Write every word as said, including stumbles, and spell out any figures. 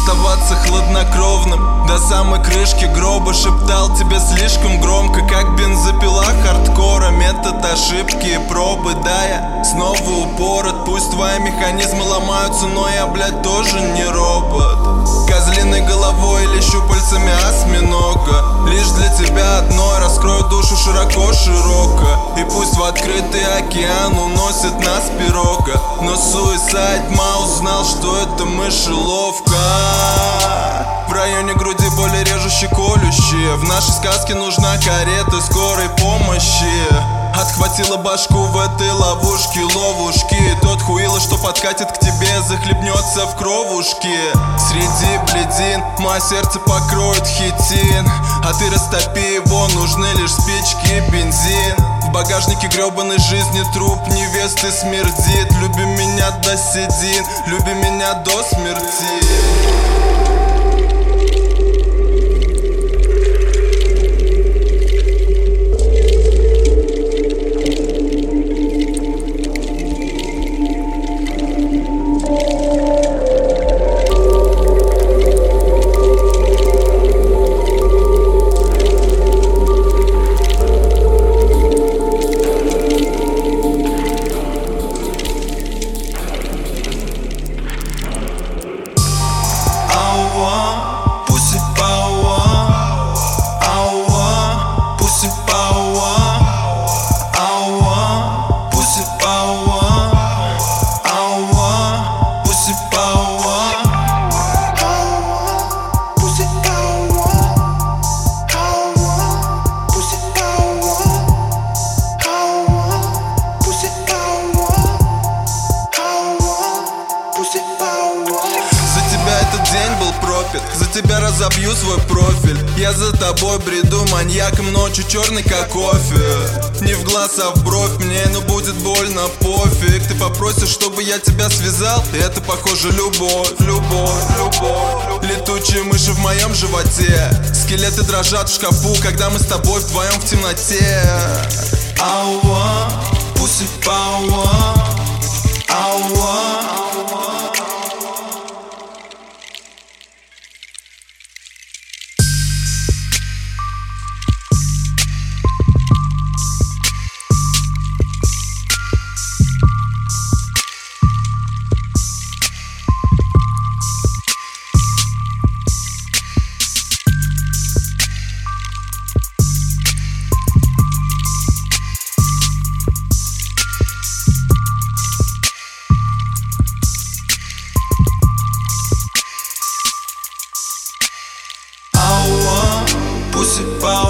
оставаться хладнокровным. До самой крышки гроба шептал тебе слишком громко, как бензопила хардкора. Метод ошибки и пробы, да, я снова упорот. Пусть твои механизмы ломаются, но я, блядь, тоже не робот. Козлиной головой или щупальцами осьминога. Лишь для тебя одной раскрою душу широко-широко. И пусть в открытый океан уносит нас пирога, но Suicide Mouse знал, что это мышеловка. В районе груди боли режущие, колющие. В нашей сказке нужна карета скорой помощи. Отхватила башку в этой ловушке, ловушки. Тот хуило, что подкатит к тебе, захлебнется в кровушке. Среди бледин мое сердце покроет хитин, а ты растопи его, нужны лишь спички и бензин. В багажнике гребаной жизни труп невесты смердит. Люби меня до седин, люби меня до смерти. За тебя разобью свой профиль. Я за тобой бреду маньяком ночью, черный как кофе. Не в глаз, а в бровь мне, но будет больно, пофиг. Ты попросишь, чтобы я тебя связал, и это похоже любовь, любовь, любовь. Летучие мыши в моем животе, скелеты дрожат в шкафу, когда мы с тобой вдвоем в темноте. Ауа, pussy power, ауа. Pussy power.